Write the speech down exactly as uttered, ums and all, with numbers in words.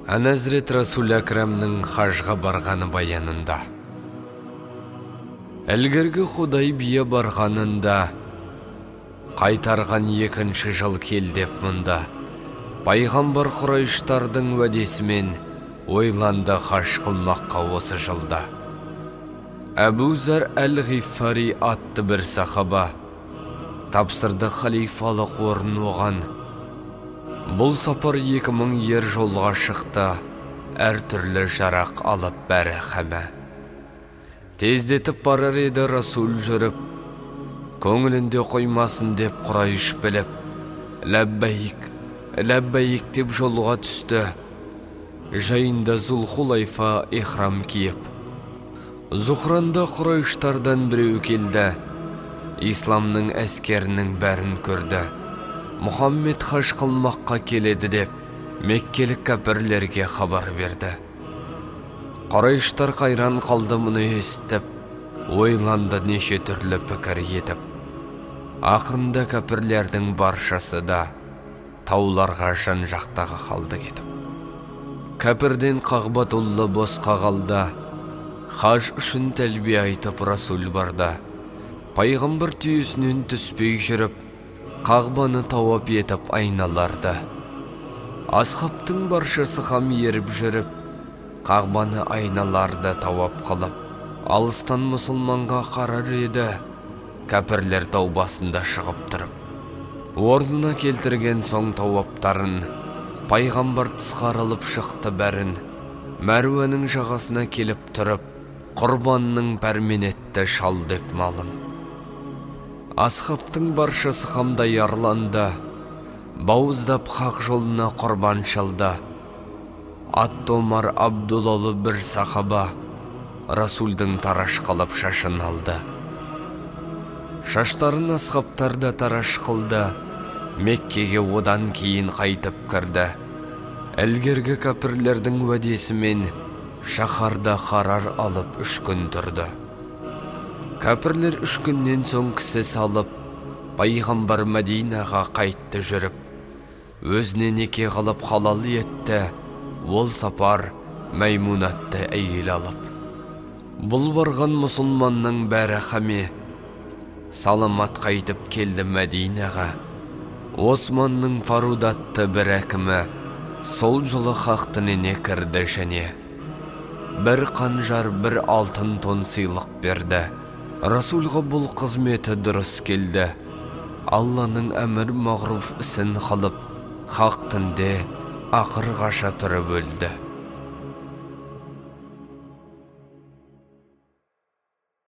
Әнәзірет Расул Әкрәмнің хажға барғаны баянында. Әлгергі Худайбия барғанында, қайтарған екінші жыл келдеп мұнда. Пайғамбар Құрайштардың уәдесімен ойланды хаж қылмаққа осы жылда. Әбу Зар әл-Ғифари атты бір сахаба тапсырды халифалық орын оған. Бұл сапар екі мың ер жолға шықты, әр түрлі жарақ алып бәрі хәмә. Тездетіп барар еді Расул жүріп, көңілінде қоймасын деп Құрайш біліп, ләббәйік, ләббәйік деп жолға түсті. Жайында Зулхулайфа ихрам киіп. Зухранда Құрайштардан біреу келді, исламның әскерінің бәрін көрді. Мұхаммед хаж қылмаққа келеді деп, меккелік кәпірлерге хабар берді. Құрайштар қайран қалды мұны естіп, ойланды неше түрлі пікір етіп. Ақырында кәпірлердің баршасы да тауларға жан жақтағы қалды кетіп. Кәпірден Қағбатуллы босқа қалды, хаж үшін тәлбие айтып Расул барда. Пайғамбар түйесінен түспей жүріп, Қағбаны тауап етіп айналарды. Асхабтың баршасы хам еріп жүріп, Қағбаны айналарды тауап қылып, алыстан мұсылманға қарар еді, кәпірлер таубасында шығып тұрып. Орнына келтірген соң тауаптарын, пайғамбар тысқарылып шықты бәрін, Мәруаның жағасына келіп тұрып, құрбанның пәрмен етті шал деп малын. Асхабтың баршасы қамдай арланды, бауыздап хақ жолына құрбан шалды. Ат Омар Абдуллалы бір сахаба Расулдың тараш қылып шашын алды. Шаштарын асхабтар да тараш қылды, Меккеге одан кейін қайтып кірді. Әлгергі кәпірлердің уәдесімен шаһарда қарар алып үш күн тұрды. Кәпірлер үш күннен соң кісі салып, пайғамбар Мәдинаға қайтты жүріп, өзіне неке қылып халал етті, ол сапар Мәймунатты әйел алып. Бұл барған мұсылманның бәрі хәме, саламат қайтып келді Мәдинаға. Османның Фарудатты бір әкімі, сол жылы хақтынене кірді және бір қанжар, бір алтын тон сыйлық берді. Расулға бұл қызметі дұрыс келді. Алланың әмір мағруф ісін қылып, хақ тінде ақыр қаша тұрып өлді.